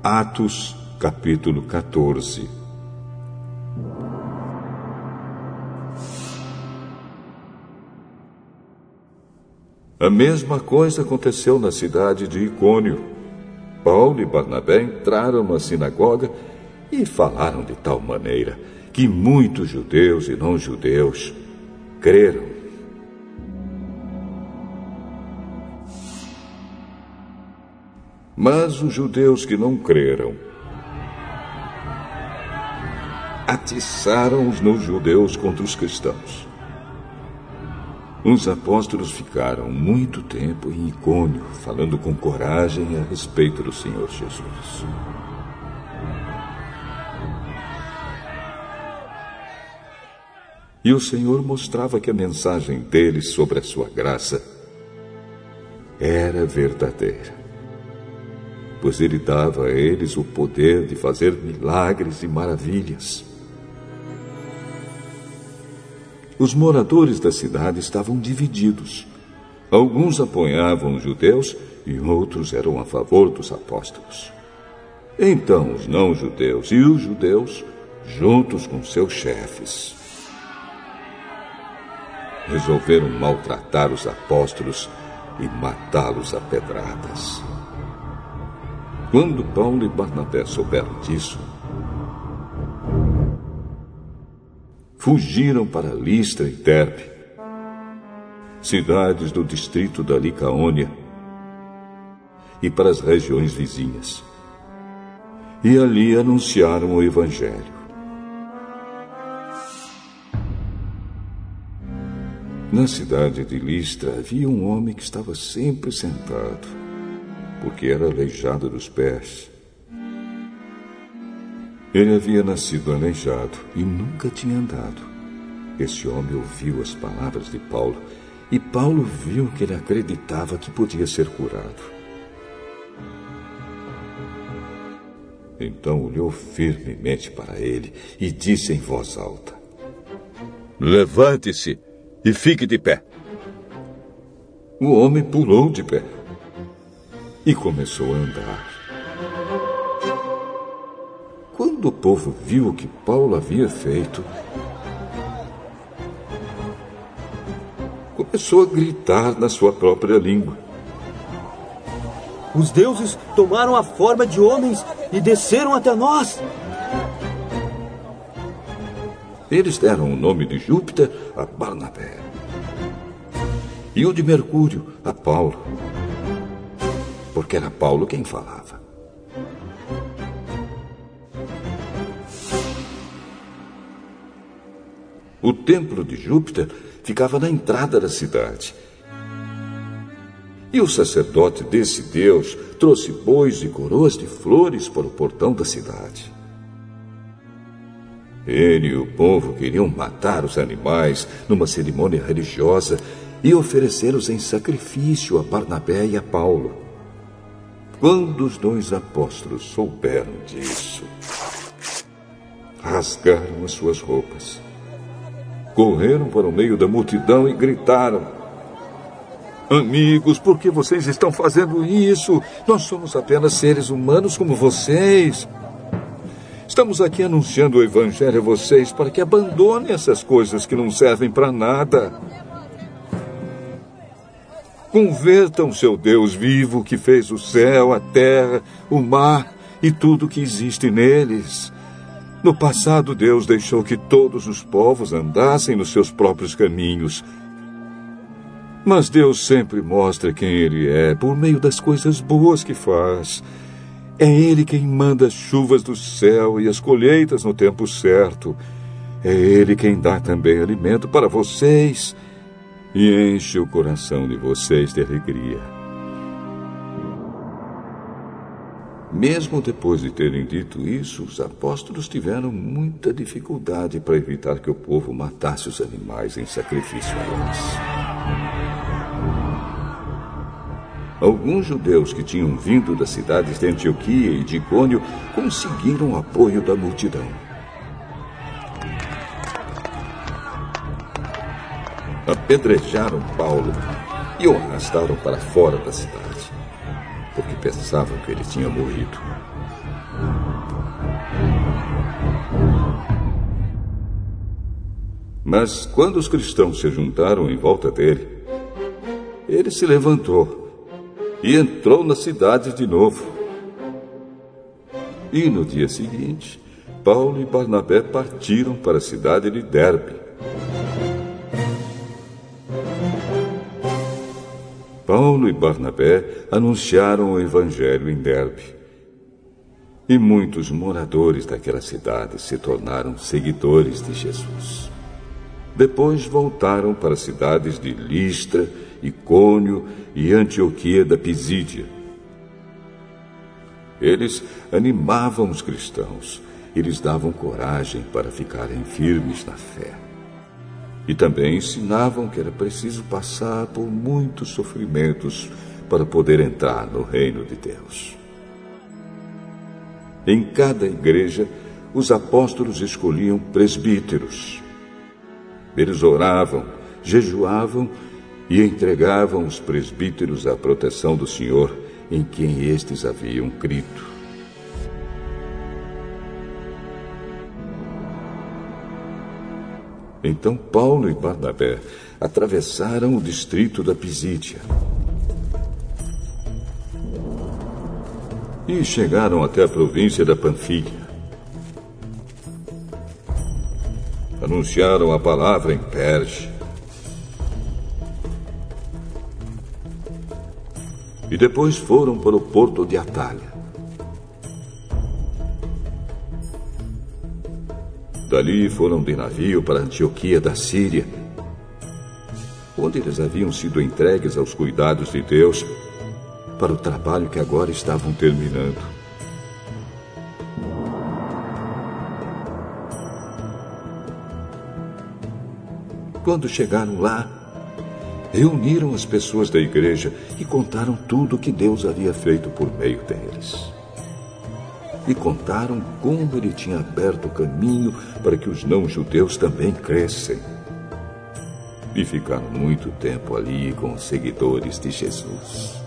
Atos, capítulo 14. A mesma coisa aconteceu na cidade de Icônio. Paulo e Barnabé entraram na sinagoga e falaram de tal maneira que muitos judeus e não-judeus creram. Mas os judeus que não creram atiçaram os não-judeus contra os cristãos. Os apóstolos ficaram muito tempo em Icônio, falando com coragem a respeito do Senhor Jesus. E o Senhor mostrava que a mensagem deles sobre a sua graça era verdadeira, pois Ele dava a eles o poder de fazer milagres e maravilhas. Os moradores da cidade estavam divididos. Alguns apoiavam os judeus e outros eram a favor dos apóstolos. Então os não-judeus e os judeus, juntos com seus chefes, resolveram maltratar os apóstolos e matá-los a pedradas. Quando Paulo e Barnabé souberam disso, fugiram para Listra e Derbe, cidades do distrito da Licaônia, e para as regiões vizinhas. E ali anunciaram o Evangelho. Na cidade de Listra havia um homem que estava sempre sentado, porque era aleijado dos pés. Ele havia nascido aleijado e nunca tinha andado. Esse homem ouviu as palavras de Paulo, e Paulo viu que ele acreditava que podia ser curado. Então olhou firmemente para ele e disse em voz alta: "Levante-se e fique de pé." O homem pulou de pé e começou a andar. Quando o povo viu o que Paulo havia feito, começou a gritar na sua própria língua: "Os deuses tomaram a forma de homens e desceram até nós." Eles deram o nome de Júpiter a Barnabé e o de Mercúrio a Paulo, porque era Paulo quem falava. O templo de Júpiter ficava na entrada da cidade. E o sacerdote desse deus trouxe bois e coroas de flores para o portão da cidade. Ele e o povo queriam matar os animais numa cerimônia religiosa e oferecê-los em sacrifício a Barnabé e a Paulo. Quando os dois apóstolos souberam disso, rasgaram as suas roupas, correram para o meio da multidão e gritaram: "Amigos, por que vocês estão fazendo isso? Nós somos apenas seres humanos como vocês. Estamos aqui anunciando o Evangelho a vocês para que abandonem essas coisas que não servem para nada. Convertam seu Deus vivo que fez o céu, a terra, o mar e tudo que existe neles. No passado, Deus deixou que todos os povos andassem nos seus próprios caminhos. Mas Deus sempre mostra quem Ele é por meio das coisas boas que faz. É Ele quem manda as chuvas do céu e as colheitas no tempo certo. É Ele quem dá também alimento para vocês e enche o coração de vocês de alegria." Mesmo depois de terem dito isso, os apóstolos tiveram muita dificuldade para evitar que o povo matasse os animais em sacrifício a eles. Alguns judeus que tinham vindo das cidades de Antioquia e de Icônio conseguiram o apoio da multidão. Apedrejaram Paulo e o arrastaram para fora da cidade, porque pensavam que ele tinha morrido. Mas quando os cristãos se juntaram em volta dele, ele se levantou e entrou na cidade de novo. E no dia seguinte, Paulo e Barnabé partiram para a cidade de Derbe. Paulo e Barnabé anunciaram o evangelho em Derbe. E muitos moradores daquela cidade se tornaram seguidores de Jesus. Depois voltaram para as cidades de Listra, Icônio e Antioquia da Pisídia. Eles animavam os cristãos e lhes davam coragem para ficarem firmes na fé. E também ensinavam que era preciso passar por muitos sofrimentos para poder entrar no reino de Deus. Em cada igreja, os apóstolos escolhiam presbíteros. Eles oravam, jejuavam e entregavam os presbíteros à proteção do Senhor, em quem estes haviam crido. Então Paulo e Barnabé atravessaram o distrito da Pisídia e chegaram até a província da Panfilha. Anunciaram a palavra em Perge. E depois foram para o porto de Atalha. Dali foram de navio para Antioquia da Síria, onde eles haviam sido entregues aos cuidados de Deus para o trabalho que agora estavam terminando. Quando chegaram lá, reuniram as pessoas da igreja e contaram tudo o que Deus havia feito por meio deles. E contaram como ele tinha aberto o caminho para que os não-judeus também crescem. E ficaram muito tempo ali com os seguidores de Jesus.